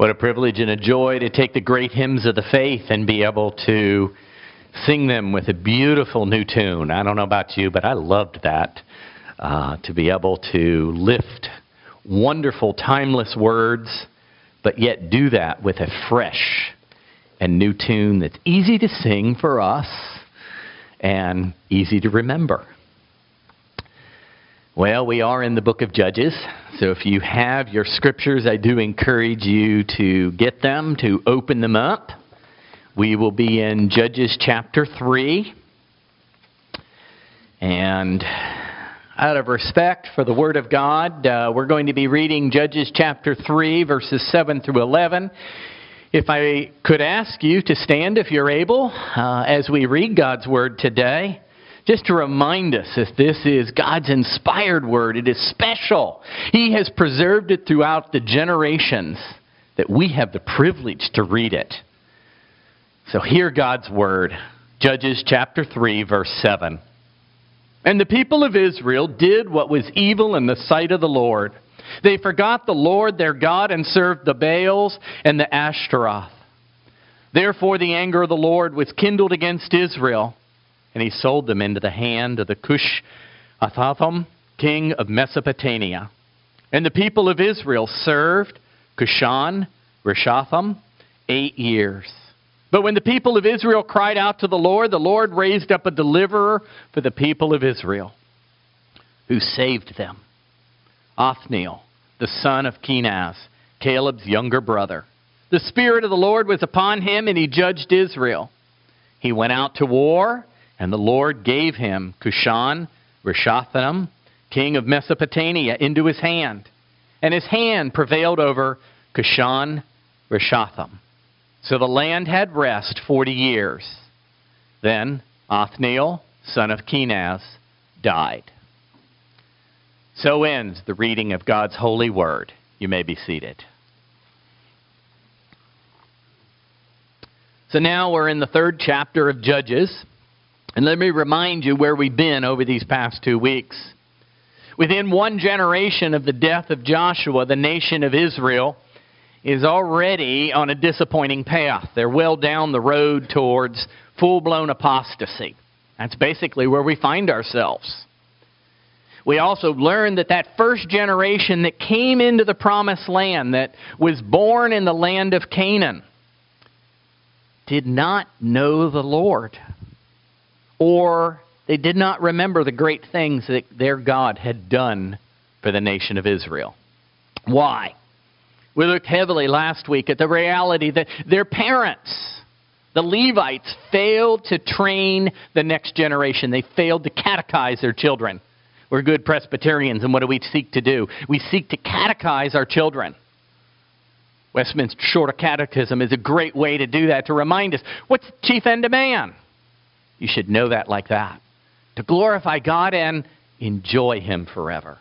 What a privilege and a joy to take the great hymns of the faith and be able to sing them with a beautiful new tune. I don't know about you, but I loved that, to be able to lift wonderful, timeless words, but yet do that with a fresh and new tune that's easy to sing for us and easy to remember. Well, we are in the book of Judges, so if you have your scriptures, I do encourage you to get them, to open them up. We will be in Judges chapter 3, and out of respect for the Word of God, we're going to be reading Judges chapter 3, verses 7 through 11. If I could ask you to stand if you're able as we read God's Word today, just to remind us that this is God's inspired Word. It is special. He has preserved it throughout the generations that we have the privilege to read it. So hear God's Word. Judges chapter 3, verse 7. And the people of Israel did what was evil in the sight of the Lord. They forgot the Lord their God and served the Baals and the Ashtaroth. Therefore the anger of the Lord was kindled against Israel, and he sold them into the hand of the Cush-Hathathom, king of Mesopotamia. And the people of Israel served Cushan-Rishathaim 8 years. But when the people of Israel cried out to the Lord raised up a deliverer for the people of Israel, who saved them. Othniel, the son of Kenaz, Caleb's younger brother. The Spirit of the Lord was upon him, and he judged Israel. He went out to war, and the Lord gave him Cushan-Rishathaim, king of Mesopotamia, into his hand. And his hand prevailed over Cushan-Rishathaim. So the land had rest 40 years. Then Othniel, son of Kenaz, died. So ends the reading of God's holy word. You may be seated. So now we're in the 3rd chapter of Judges. And let me remind you where we've been over these past 2 weeks. Within one generation of the death of Joshua, the nation of Israel is already on a disappointing path. They're well down the road towards full-blown apostasy. That's basically where we find ourselves. We also learned that first generation that came into the promised land, that was born in the land of Canaan, did not know the Lord. Or they did not remember the great things that their God had done for the nation of Israel. Why? We looked heavily last week at the reality that their parents, the Levites, failed to train the next generation. They failed to catechize their children. We're good Presbyterians, and what do we seek to do? We seek to catechize our children. Westminster Shorter Catechism is a great way to do that, to remind us, what's the chief end of man? You should know that like that. To glorify God and enjoy Him forever.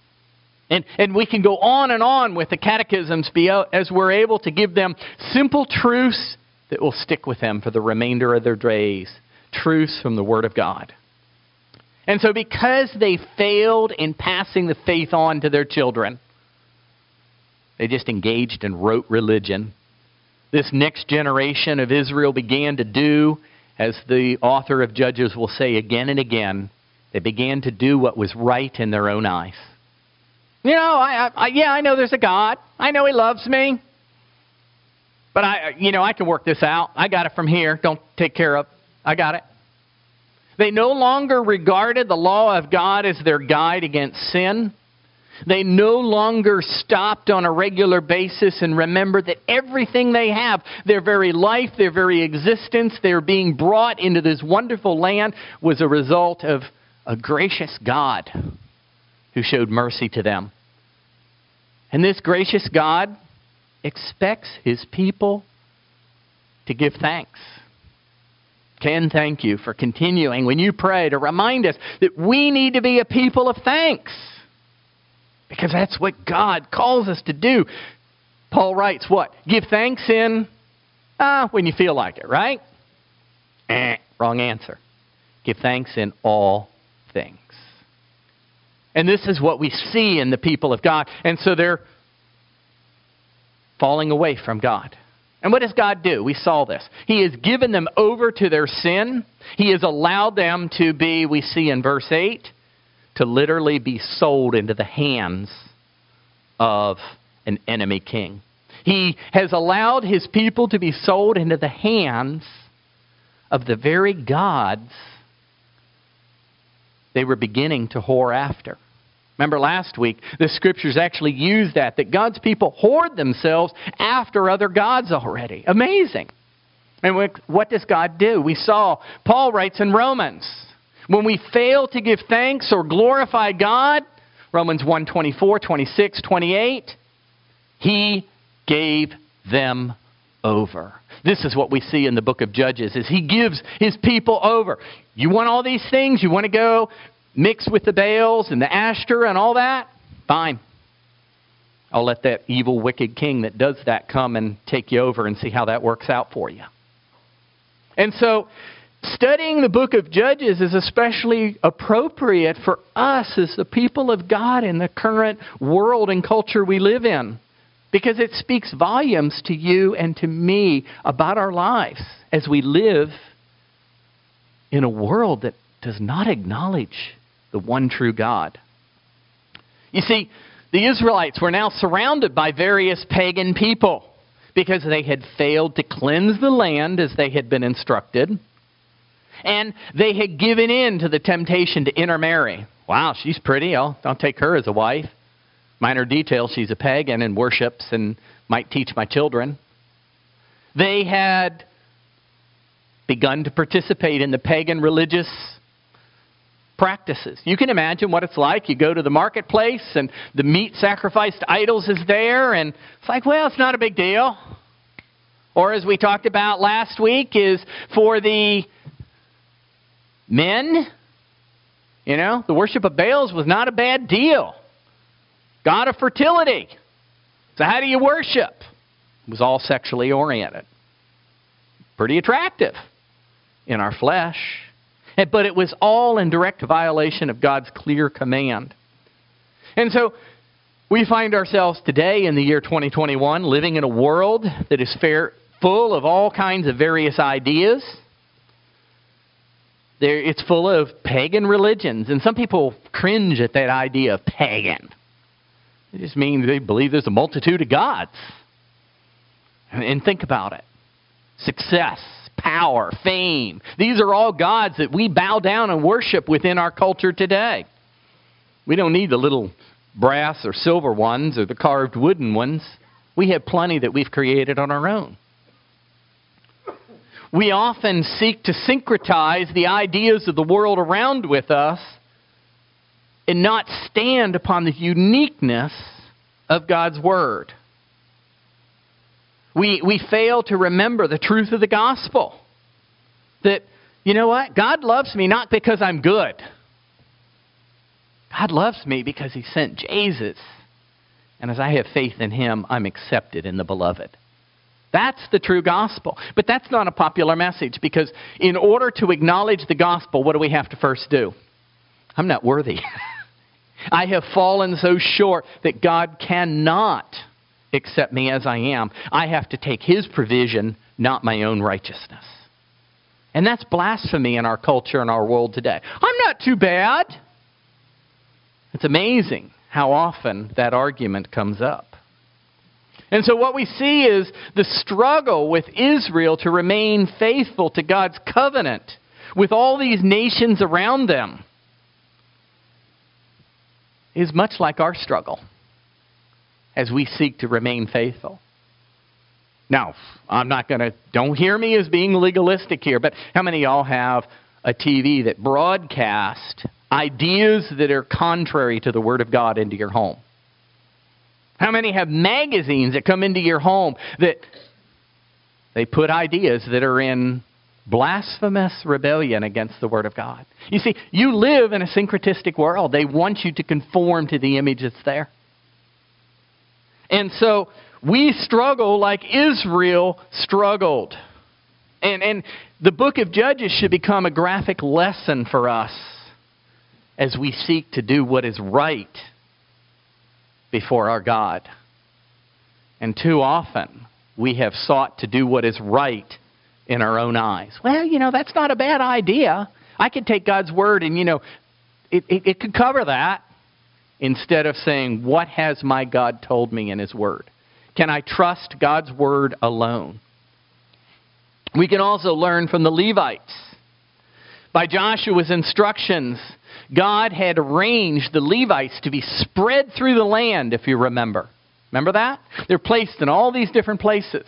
And we can go on and on with the catechisms as we're able to give them simple truths that will stick with them for the remainder of their days. Truths from the Word of God. And so because they failed in passing the faith on to their children, they just engaged in rote religion. This next generation of Israel began to do, as the author of Judges will say again and again, they began to do what was right in their own eyes. You know, I know there's a God. I know He loves me. But I can work this out. I got it from here. Don't take care of. I got it. They no longer regarded the law of God as their guide against sin. They no longer stopped on a regular basis and remembered that everything they have, their very life, their very existence, their being brought into this wonderful land was a result of a gracious God who showed mercy to them. And this gracious God expects His people to give thanks. Ken, thank you for continuing when you pray to remind us that we need to be a people of thanks. Because that's what God calls us to do. Paul writes what? Give thanks in when you feel like it, right? Wrong answer. Give thanks in all things. And this is what we see in the people of God. And so they're falling away from God. And what does God do? We saw this. He has given them over to their sin. He has allowed them to be, we see in verse 8, to literally be sold into the hands of an enemy king. He has allowed his people to be sold into the hands of the very gods they were beginning to whore after. Remember last week, the Scriptures actually use that God's people hoard themselves after other gods already. Amazing. And what does God do? We saw, Paul writes in Romans, when we fail to give thanks or glorify God, Romans 1:24, 26, 28, He gave them over. This is what we see in the book of Judges, is He gives His people over. You want all these things? You want to go mix with the Baals and the Ashtoreth and all that? Fine. I'll let that evil, wicked king that does that come and take you over and see how that works out for you. And so, studying the book of Judges is especially appropriate for us as the people of God in the current world and culture we live in, because it speaks volumes to you and to me about our lives as we live in a world that does not acknowledge the one true God. You see, the Israelites were now surrounded by various pagan people because they had failed to cleanse the land as they had been instructed. And they had given in to the temptation to intermarry. Wow, she's pretty. I'll take her as a wife. Minor detail, she's a pagan and worships and might teach my children. They had begun to participate in the pagan religious practices. You can imagine what it's like. You go to the marketplace and the meat sacrificed to idols is there, and it's like, well, it's not a big deal. Or as we talked about last week, is for the men, the worship of Baals was not a bad deal. God of fertility. So how do you worship? It was all sexually oriented. Pretty attractive in our flesh. But it was all in direct violation of God's clear command. And so we find ourselves today in the year 2021 living in a world that is full of all kinds of various ideas. It's full of pagan religions. And some people cringe at that idea of pagan. It just means they believe there's a multitude of gods. And think about it. Success, power, fame. These are all gods that we bow down and worship within our culture today. We don't need the little brass or silver ones or the carved wooden ones. We have plenty that we've created on our own. We often seek to syncretize the ideas of the world around with us and not stand upon the uniqueness of God's Word. We fail to remember the truth of the gospel. That, you know what? God loves me not because I'm good. God loves me because He sent Jesus. And as I have faith in Him, I'm accepted in the beloved. That's the true gospel. But that's not a popular message, because in order to acknowledge the gospel, what do we have to first do? I'm not worthy. I have fallen so short that God cannot accept me as I am. I have to take His provision, not my own righteousness. And that's blasphemy in our culture and our world today. I'm not too bad. It's amazing how often that argument comes up. And so what we see is the struggle with Israel to remain faithful to God's covenant with all these nations around them is much like our struggle as we seek to remain faithful. Now, don't hear me as being legalistic here, but how many of y'all have a TV that broadcasts ideas that are contrary to the Word of God into your home? How many have magazines that come into your home that they put ideas that are in blasphemous rebellion against the Word of God? You see, you live in a syncretistic world. They want you to conform to the image that's there. And so we struggle like Israel struggled. And the book of Judges should become a graphic lesson for us as we seek to do what is right before our God. And too often, we have sought to do what is right in our own eyes. Well, that's not a bad idea. I could take God's word and, it could cover that. Instead of saying, what has my God told me in His word? Can I trust God's word alone? We can also learn from the Levites. By Joshua's instructions, God had arranged the Levites to be spread through the land, if you remember. Remember that? They're placed in all these different places.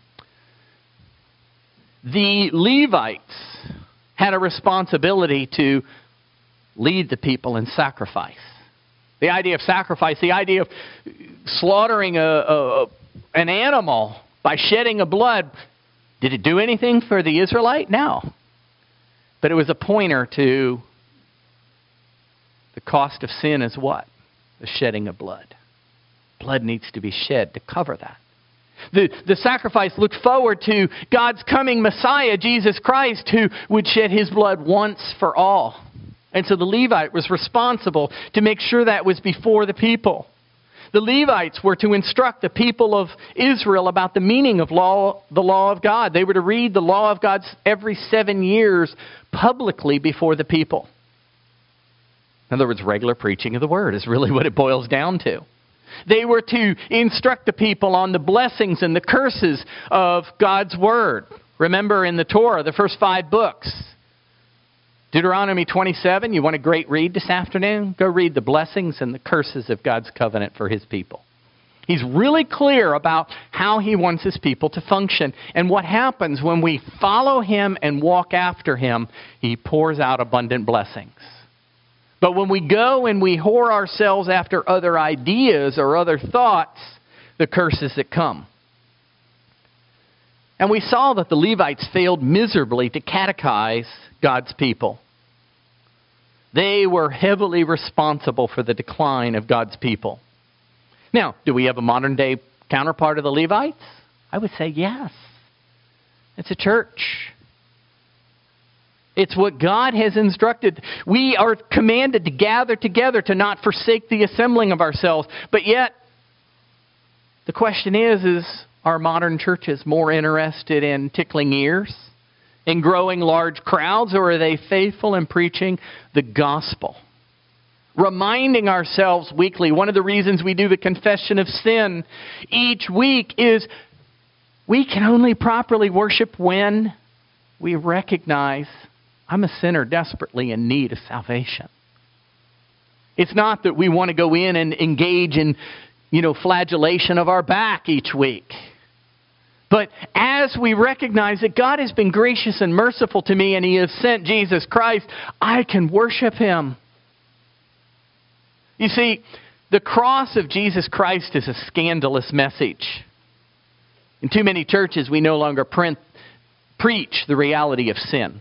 The Levites had a responsibility to lead the people in sacrifice. The idea of sacrifice, the idea of slaughtering an animal by shedding of blood, did it do anything for the Israelite? No. But it was a pointer to the cost of sin is what? The shedding of blood. Blood needs to be shed to cover that. The sacrifice looked forward to God's coming Messiah, Jesus Christ, who would shed His blood once for all. And so the Levite was responsible to make sure that was before the people. The Levites were to instruct the people of Israel about the meaning of the law of God. They were to read the law of God every 7 years publicly before the people. In other words, regular preaching of the word is really what it boils down to. They were to instruct the people on the blessings and the curses of God's word. Remember in the Torah, the first 5 books. Deuteronomy 27, you want a great read this afternoon? Go read the blessings and the curses of God's covenant for His people. He's really clear about how He wants His people to function. And what happens when we follow Him and walk after Him, He pours out abundant blessings. But when we go and we whore ourselves after other ideas or other thoughts, the curses that come. And we saw that the Levites failed miserably to catechize God's people. They were heavily responsible for the decline of God's people. Now, do we have a modern day counterpart of the Levites? I would say yes. It's a church. It's what God has instructed. We are commanded to gather together, to not forsake the assembling of ourselves. But yet, the question is are modern churches more interested in tickling ears, in growing large crowds, or are they faithful in preaching the gospel? Reminding ourselves weekly, one of the reasons we do the confession of sin each week is we can only properly worship when we recognize I'm a sinner desperately in need of salvation. It's not that we want to go in and engage in, flagellation of our back each week. But as we recognize that God has been gracious and merciful to me and He has sent Jesus Christ, I can worship Him. You see, the cross of Jesus Christ is a scandalous message. In too many churches, we no longer preach the reality of sin.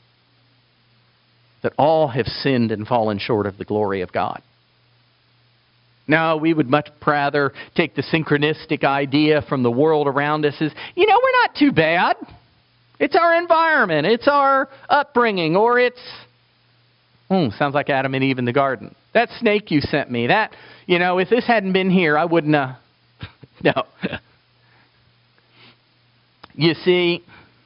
That all have sinned and fallen short of the glory of God. No, we would much rather take the synchronistic idea from the world around us as, we're not too bad. It's our environment. It's our upbringing. Or it's, sounds like Adam and Eve in the garden. That snake you sent me, that, if this hadn't been here, I wouldn't have. No. You see,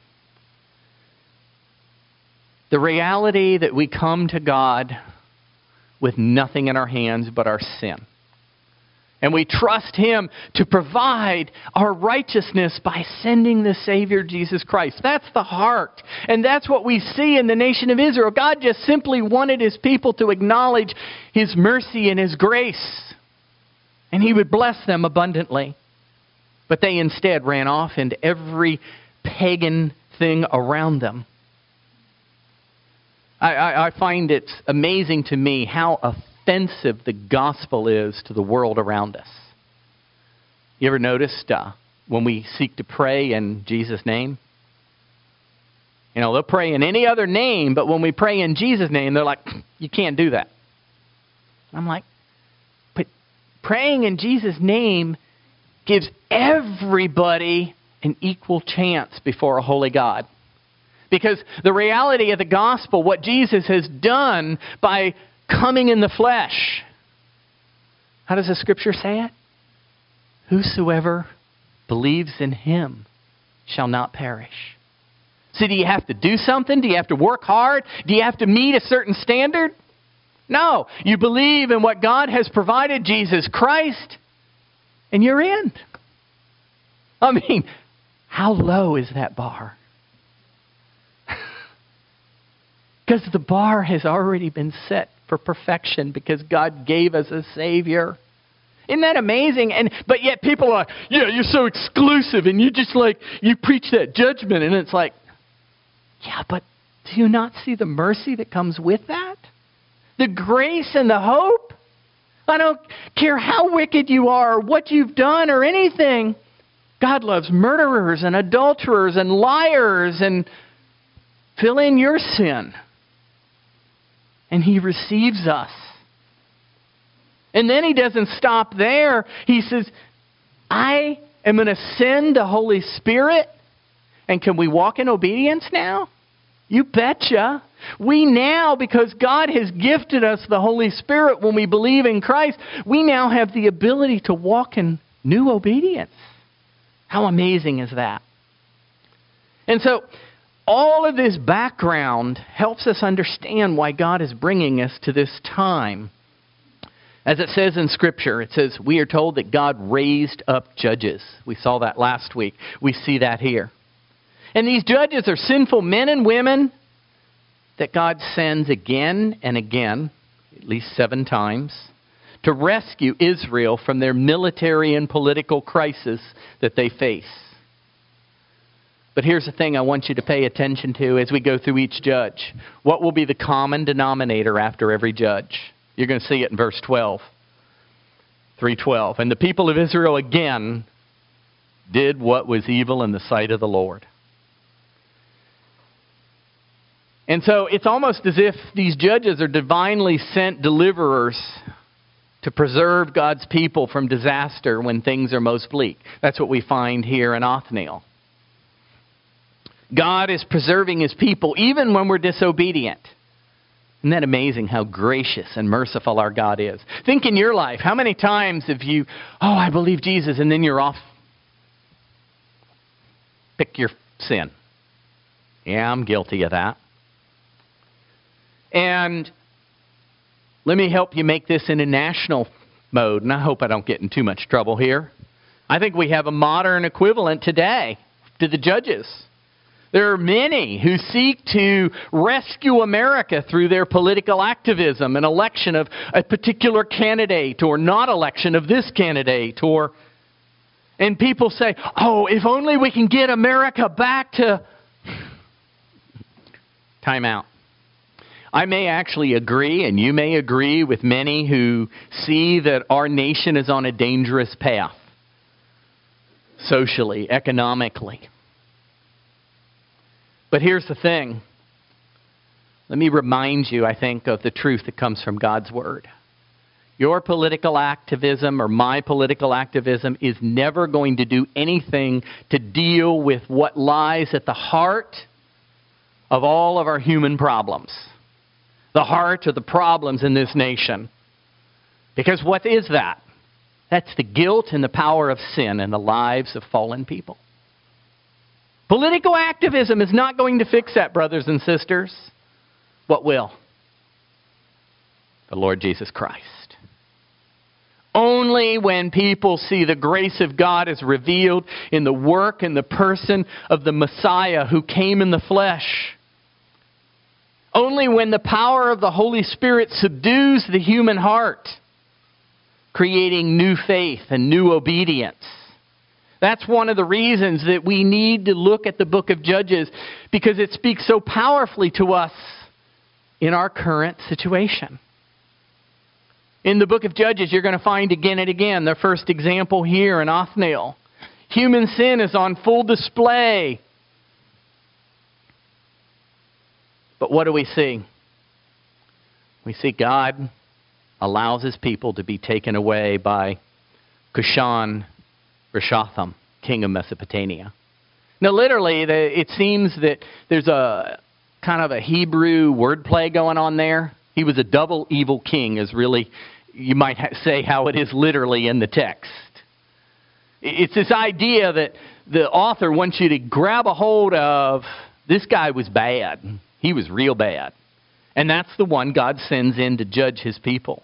the reality that we come to God with nothing in our hands but our sin. And we trust Him to provide our righteousness by sending the Savior, Jesus Christ. That's the heart. And that's what we see in the nation of Israel. God just simply wanted His people to acknowledge His mercy and His grace. And He would bless them abundantly. But they instead ran off into every pagan thing around them. I find it amazing to me how offensive the gospel is to the world around us. You ever noticed when we seek to pray in Jesus' name? They'll pray in any other name, but when we pray in Jesus' name, they're like, you can't do that. I'm like, but praying in Jesus' name gives everybody an equal chance before a holy God. Because the reality of the gospel, what Jesus has done by coming in the flesh, how does the Scripture say it? Whosoever believes in him shall not perish. So do you have to do something? Do you have to work hard? Do you have to meet a certain standard? No. You believe in what God has provided, Jesus Christ, and you're in. I mean, how low is that bar? Because the bar has already been set for perfection because God gave us a Savior. Isn't that amazing? But yet people are like, yeah, you're so exclusive and you preach that judgment. And it's like, yeah, but do you not see the mercy that comes with that? The grace and the hope? I don't care how wicked you are or what you've done or anything. God loves murderers and adulterers and liars and fill in your sin. And he receives us. And then he doesn't stop there. He says, I am going to send the Holy Spirit. And can we walk in obedience now? You betcha. We now, because God has gifted us the Holy Spirit when we believe in Christ, we now have the ability to walk in new obedience. How amazing is that? And so, all of this background helps us understand why God is bringing us to this time. As it says in Scripture, it says, we are told that God raised up judges. We saw that last week. We see that here. And these judges are sinful men and women that God sends again and again, at least 7 times, to rescue Israel from their military and political crisis that they face. But here's the thing I want you to pay attention to as we go through each judge. What will be the common denominator after every judge? You're going to see it in verse 12. 3:12. And the people of Israel again did what was evil in the sight of the Lord. And so it's almost as if these judges are divinely sent deliverers to preserve God's people from disaster when things are most bleak. That's what we find here in Othniel. God is preserving his people even when we're disobedient. Isn't that amazing how gracious and merciful our God is? Think in your life, how many times have you, I believe Jesus, and then you're off. Pick your sin. Yeah, I'm guilty of that. And let me help you make this in a national mode, and I hope I don't get in too much trouble here. I think we have a modern equivalent today to the judges. There are many who seek to rescue America through their political activism, an election of a particular candidate or not election of this candidate. And people say, if only we can get America back to... Time out. I may actually agree, and you may agree with many who see that our nation is on a dangerous path, socially, economically. But here's the thing. Let me remind you, I think, of the truth that comes from God's Word. Your political activism or my political activism is never going to do anything to deal with what lies at the heart of all of our human problems. The heart of the problems in this nation. Because what is that? That's the guilt and the power of sin in the lives of fallen people. Political activism is not going to fix that, brothers and sisters. What will? The Lord Jesus Christ. Only when people see the grace of God is revealed in the work and the person of the Messiah who came in the flesh. Only when the power of the Holy Spirit subdues the human heart, creating new faith and new obedience. That's one of the reasons that we need to look at the book of Judges, because it speaks so powerfully to us in our current situation. In the book of Judges, you're going to find again and again the first example here in Othniel. Human sin is on full display. But what do we see? We see God allows his people to be taken away by Cushan-Rishathaim, king of Mesopotamia. Now, literally, it seems that there's a kind of a Hebrew wordplay going on there. He was a double evil king, is really, you might say, how it is literally in the text. It's this idea that the author wants you to grab a hold of, this guy was bad. He was real bad. And that's the one God sends in to judge his people.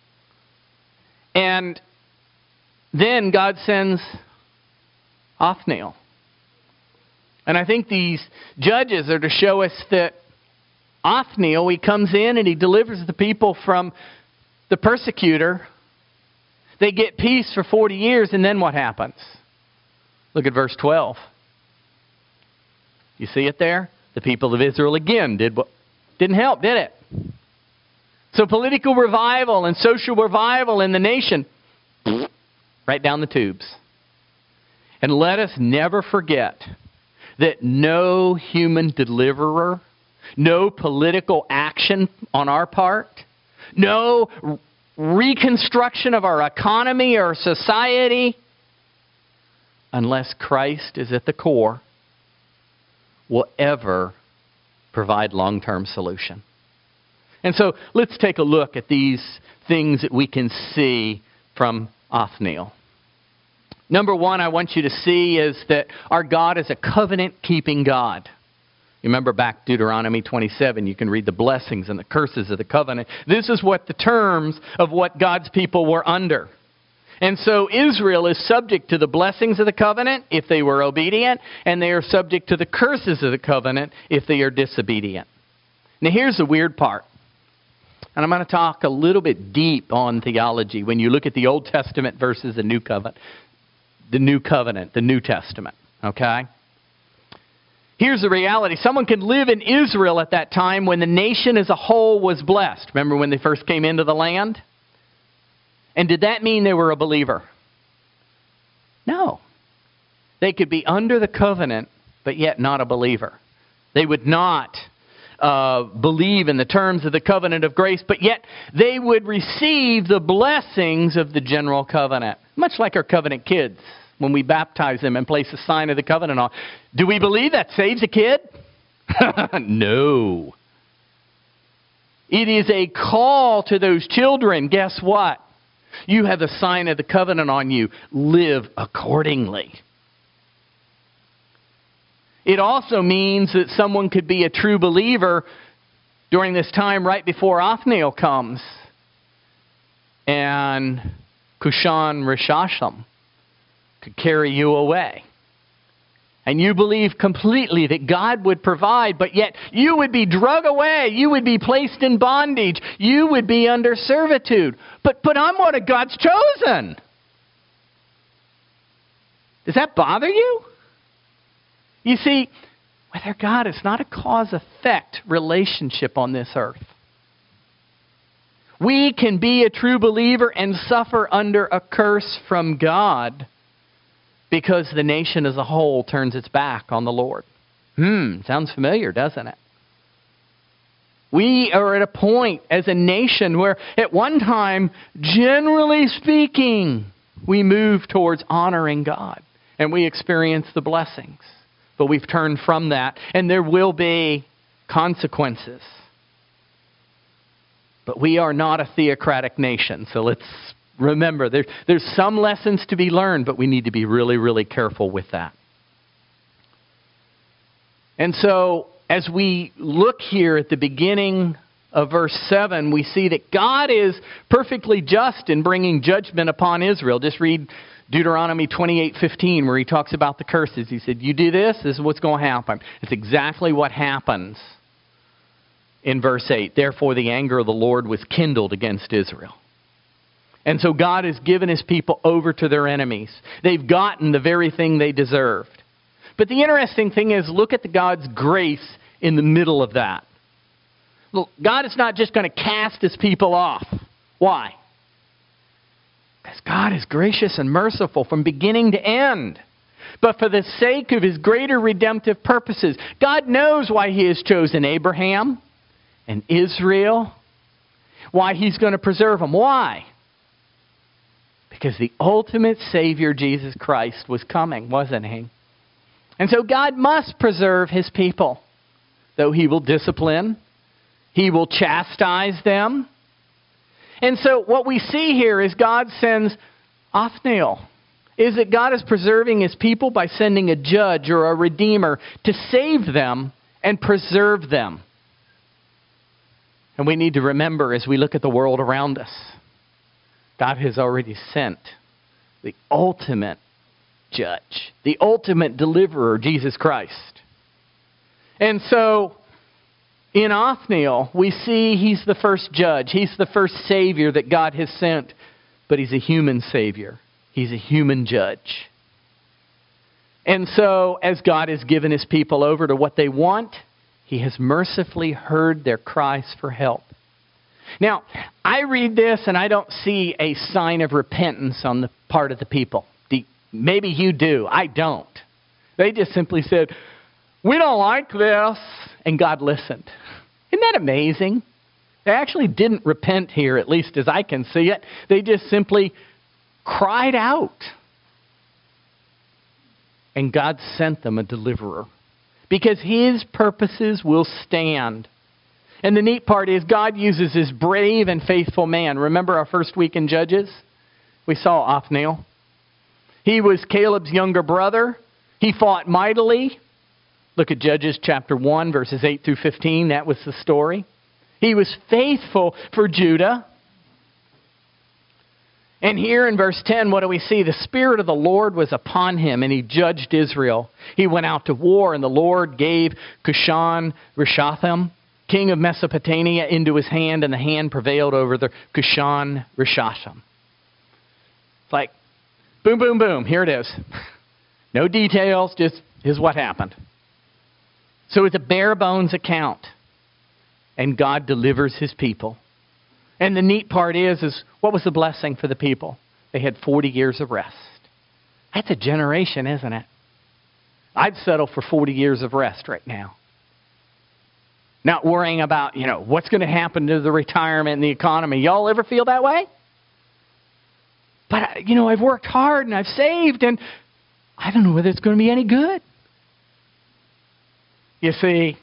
And then God sends Othniel. And I think these judges are to show us that Othniel, he comes in and he delivers the people from the persecutor. They get peace for 40 years, and then what happens? Look at verse 12. You see it there? The people of Israel again didn't help, did it? So political revival and social revival in the nation, right down the tubes. And let us never forget that no human deliverer, no political action on our part, no reconstruction of our economy or society, unless Christ is at the core, will ever provide long-term solution. And so let's take a look at these things that we can see from Othniel. Number one I want you to see is that our God is a covenant-keeping God. You remember back Deuteronomy 27, you can read the blessings and the curses of the covenant. This is what the terms of what God's people were under. And so Israel is subject to the blessings of the covenant if they were obedient, and they are subject to the curses of the covenant if they are disobedient. Now here's the weird part. And I'm going to talk a little bit deep on theology when you look at the Old Testament versus the New Covenant, the New Testament. Okay? Here's the reality. Someone could live in Israel at that time when the nation as a whole was blessed. Remember when they first came into the land? And did that mean they were a believer? No. They could be under the covenant, but yet not a believer. They would not believe in the terms of the covenant of grace, but yet they would receive the blessings of the general covenant. Much like our covenant kids. When we baptize them and place a sign of the covenant on. Do we believe that saves a kid? No. It is a call to those children. Guess what? You have the sign of the covenant on you. Live accordingly. It also means that someone could be a true believer during this time right before Othniel comes. And Cushan-Rishathaim could carry you away. And you believe completely that God would provide, but yet you would be drug away. You would be placed in bondage. You would be under servitude. But I'm one of God's chosen. Does that bother you? You see, with our God, it's not a cause-effect relationship on this earth. We can be a true believer and suffer under a curse from God because the nation as a whole turns its back on the Lord. Sounds familiar, doesn't it? We are at a point as a nation where at one time, generally speaking, we move towards honoring God and we experience the blessings. But we've turned from that and there will be consequences. But we are not a theocratic nation, so let's remember, there's some lessons to be learned, but we need to be really, really careful with that. And so, as we look here at the beginning of verse 7, we see that God is perfectly just in bringing judgment upon Israel. Just read Deuteronomy 28:15, where he talks about the curses. He said, you do this is what's going to happen. It's exactly what happens in verse 8. Therefore, the anger of the Lord was kindled against Israel. And so God has given his people over to their enemies. They've gotten the very thing they deserved. But the interesting thing is, look at God's grace in the middle of that. Look, God is not just going to cast his people off. Why? Because God is gracious and merciful from beginning to end. But for the sake of his greater redemptive purposes, God knows why he has chosen Abraham and Israel, why he's going to preserve them. Why? Because the ultimate Savior, Jesus Christ, was coming, wasn't he? And so God must preserve his people. Though he will discipline, he will chastise them. And so what we see here is God sends Othniel. is that God is preserving His people by sending a judge or a redeemer to save them and preserve them. And we need to remember as we look at the world around us, God has already sent the ultimate judge, the ultimate deliverer, Jesus Christ. And so, in Othniel, we see he's the first judge. He's the first Savior that God has sent. But he's a human Savior. He's a human judge. And so, as God has given His people over to what they want, He has mercifully heard their cries for help. Now, I read this and I don't see a sign of repentance on the part of the people. Maybe you do. I don't. They just simply said, we don't like this. And God listened. Isn't that amazing? They actually didn't repent here, at least as I can see it. They just simply cried out. And God sent them a deliverer. Because His purposes will stand. And the neat part is God uses this brave and faithful man. Remember our first week in Judges? We saw Othniel. He was Caleb's younger brother. He fought mightily. Look at Judges chapter 1, verses 8 through 15. That was the story. He was faithful for Judah. And here in verse 10, what do we see? The Spirit of the Lord was upon him, and he judged Israel. He went out to war, and the Lord gave Cushan-Rishathaim, king of Mesopotamia, into his hand, and the hand prevailed over the Cushan-Rishathaim. It's like, boom, boom, boom. Here it is. No details, just here's what happened. So it's a bare bones account. And God delivers His people. And the neat part is what was the blessing for the people? They had 40 years of rest. That's a generation, isn't it? I'd settle for 40 years of rest right now. Not worrying about, what's going to happen to the retirement and the economy. Y'all ever feel that way? But, I've worked hard and I've saved and I don't know whether it's going to be any good. You see,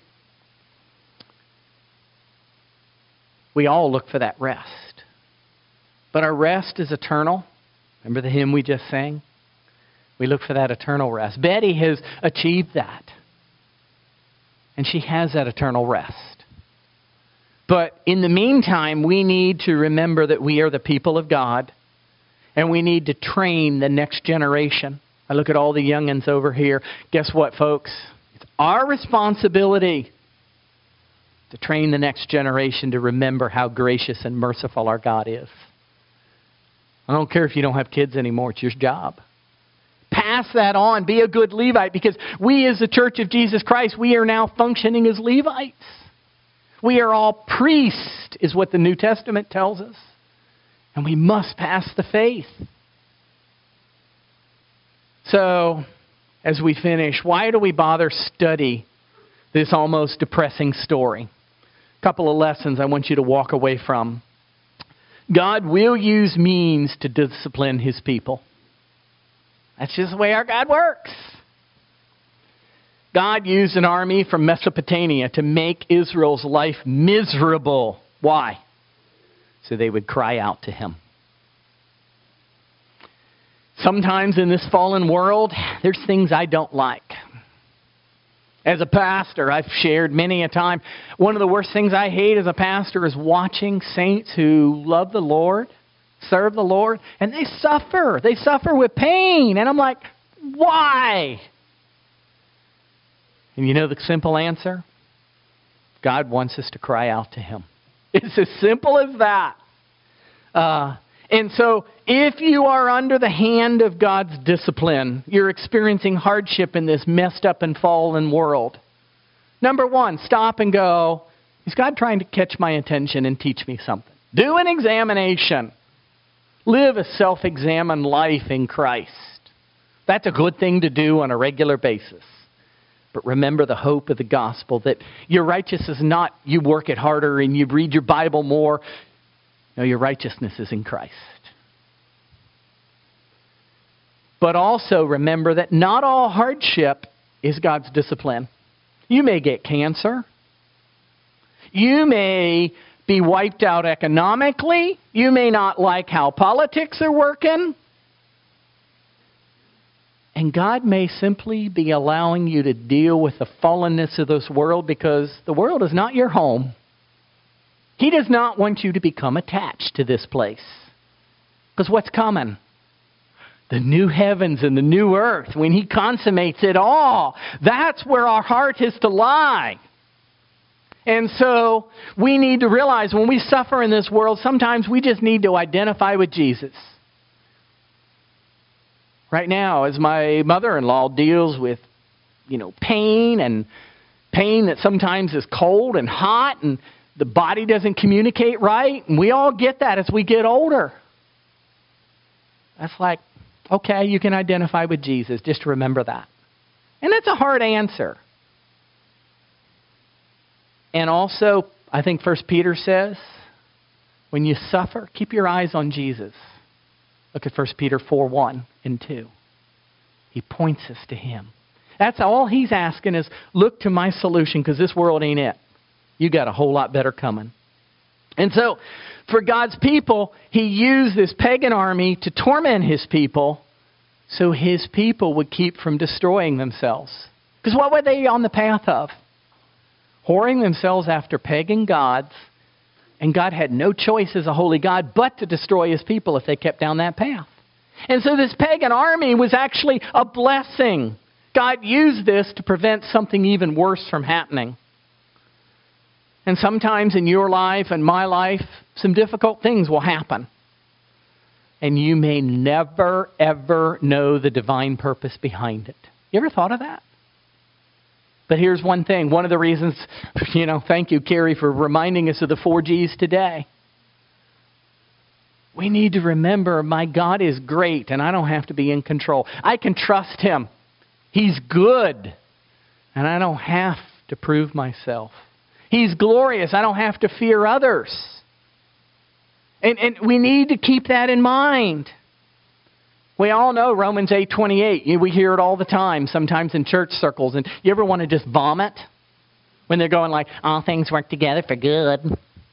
we all look for that rest. But our rest is eternal. Remember the hymn we just sang? We look for that eternal rest. Betty has achieved that. And she has that eternal rest. But in the meantime, we need to remember that we are the people of God. And we need to train the next generation. I look at all the young'uns over here. Guess what, folks? It's our responsibility to train the next generation to remember how gracious and merciful our God is. I don't care if you don't have kids anymore. It's your job. Pass that on. Be a good Levite, because we as the Church of Jesus Christ, we are now functioning as Levites. We are all priests, is what the New Testament tells us. And we must pass the faith. So, as we finish, why do we bother study this almost depressing story? A couple of lessons I want you to walk away from. God will use means to discipline His people. That's just the way our God works. God used an army from Mesopotamia to make Israel's life miserable. Why? So they would cry out to Him. Sometimes in this fallen world, there's things I don't like. As a pastor, I've shared many a time, one of the worst things I hate as a pastor is watching saints who love the Lord, serve the Lord, and they suffer. They suffer with pain. And I'm like, why? And you know the simple answer? God wants us to cry out to Him. It's as simple as that. And so, if you are under the hand of God's discipline, you're experiencing hardship in this messed up and fallen world. Number one, stop and go, is God trying to catch my attention and teach me something? Do an examination. Live a self-examined life in Christ. That's a good thing to do on a regular basis. But remember the hope of the gospel, that your righteousness is not you work it harder and you read your Bible more. No, your righteousness is in Christ. But also remember that not all hardship is God's discipline. You may get cancer. You may be wiped out economically. You may not like how politics are working. And God may simply be allowing you to deal with the fallenness of this world because the world is not your home. He does not want you to become attached to this place. Because what's coming? The new heavens and the new earth, when He consummates it all, that's where our heart is to lie. And so we need to realize when we suffer in this world, sometimes we just need to identify with Jesus. Right now, as my mother-in-law deals with, pain that sometimes is cold and hot and the body doesn't communicate right. And we all get that as we get older. That's like, okay, you can identify with Jesus. Just remember that. And it's a hard answer. And also, I think 1 Peter says, when you suffer, keep your eyes on Jesus. Look at 1 Peter 4:1 and 2. He points us to Him. That's all He's asking is, look to my solution because this world ain't it. You got a whole lot better coming. And so, for God's people, He used this pagan army to torment His people so His people would keep from destroying themselves. Because what were they on the path of? Whoring themselves after pagan gods. And God had no choice as a holy God but to destroy His people if they kept down that path. And so this pagan army was actually a blessing. God used this to prevent something even worse from happening. And sometimes in your life and my life, some difficult things will happen. And you may never, ever know the divine purpose behind it. You ever thought of that? But here's one thing. One of the reasons, thank you, Carrie, for reminding us of the 4 Gs today. We need to remember my God is great and I don't have to be in control. I can trust Him. He's good and I don't have to prove myself. He's glorious. I don't have to fear others. And we need to keep that in mind. We all know Romans 8:28. We hear it all the time, sometimes in church circles. And you ever want to just vomit? When they're going like, all things work together for good.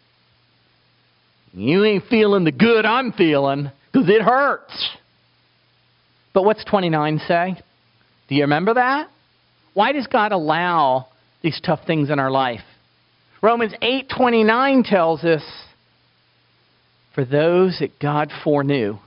You ain't feeling the good I'm feeling because it hurts. But what's 29 say? Do you remember that? Why does God allow these tough things in our life? Romans 8:29 tells us, for those that God foreknew,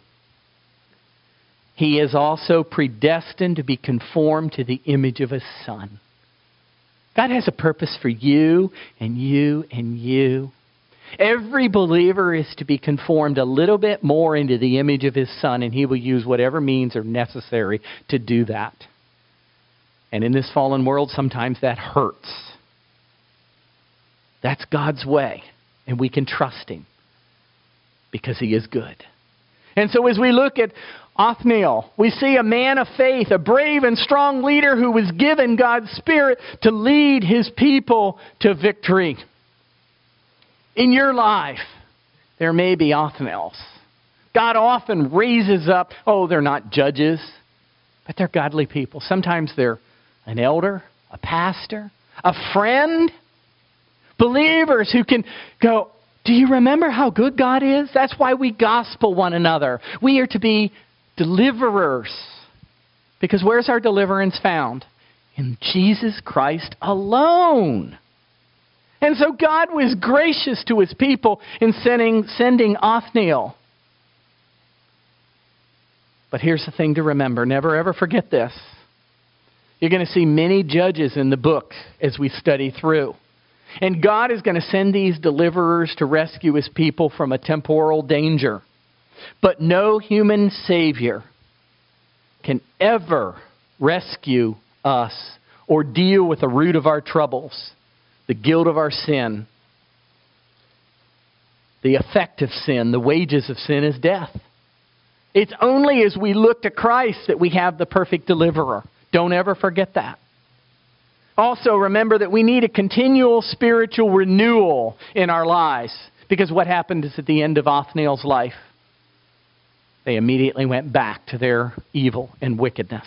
He is also predestined to be conformed to the image of His Son. God has a purpose for you and you and you. Every believer is to be conformed a little bit more into the image of His Son, and He will use whatever means are necessary to do that. And in this fallen world, sometimes that hurts. That's God's way, and we can trust Him because He is good. And so as we look at Othniel, we see a man of faith, a brave and strong leader who was given God's Spirit to lead His people to victory. In your life, there may be Othniels. God often raises up, they're not judges, but they're godly people. Sometimes they're an elder, a pastor, a friend, believers who can go, do you remember how good God is? That's why we gospel one another. We are to be deliverers. Because where's our deliverance found? In Jesus Christ alone. And so God was gracious to His people in sending Othniel. But here's the thing to remember. Never ever forget this. You're going to see many judges in the book as we study through. And God is going to send these deliverers to rescue His people from a temporal danger. But no human Savior can ever rescue us or deal with the root of our troubles, the guilt of our sin, the effect of sin. The wages of sin is death. It's only as we look to Christ that we have the perfect deliverer. Don't ever forget that. Also, remember that we need a continual spiritual renewal in our lives. Because what happened is at the end of Othniel's life, they immediately went back to their evil and wickedness.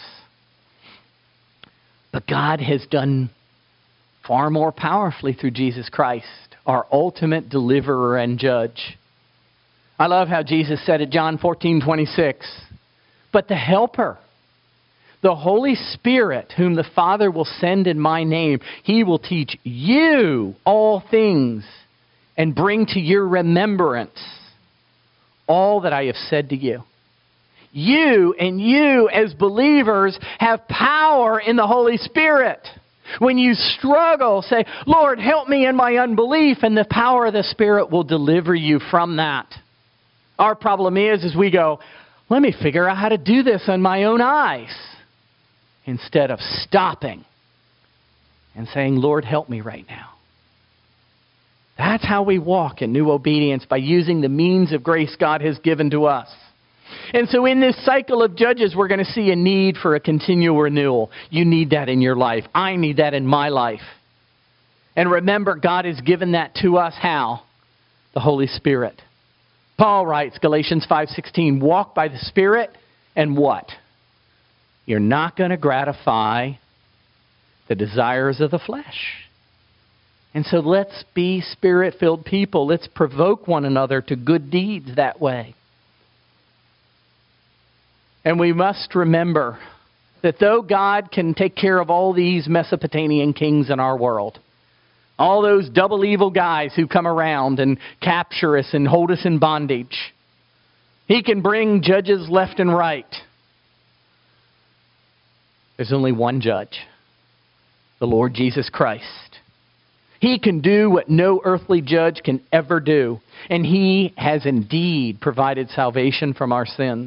But God has done far more powerfully through Jesus Christ, our ultimate deliverer and judge. I love how Jesus said at John 14:26, but the Helper, The Holy Spirit, whom the Father will send in my name, He will teach you all things and bring to your remembrance all that I have said to you. You and you as believers have power in the Holy Spirit. When you struggle, say, Lord, help me in my unbelief, and the power of the Spirit will deliver you from that. Our problem is we go, let me figure out how to do this on my own eyes, instead of stopping and saying, Lord, help me right now. That's how we walk in new obedience, by using the means of grace God has given to us. And so in this cycle of Judges, we're going to see a need for a continual renewal. You need that in your life. I need that in my life. And remember, God has given that to us how? The Holy Spirit. Paul writes, Galatians 5:16, walk by the Spirit, and what? You're not going to gratify the desires of the flesh. And so let's be Spirit-filled people. Let's provoke one another to good deeds that way. And we must remember that though God can take care of all these Mesopotamian kings in our world, all those double evil guys who come around and capture us and hold us in bondage, He can bring judges left and right. There's only one judge, the Lord Jesus Christ. He can do what no earthly judge can ever do, and He has indeed provided salvation from our sins.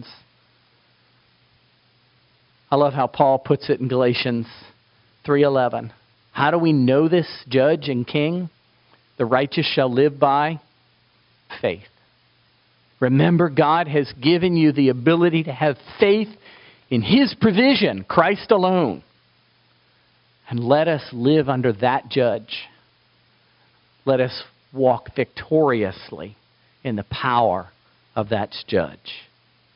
I love how Paul puts it in Galatians 3:11. How do we know this judge and king? The righteous shall live by faith. Remember, God has given you the ability to have faith in His provision, Christ alone. And let us live under that judge. Let us walk victoriously in the power of that judge.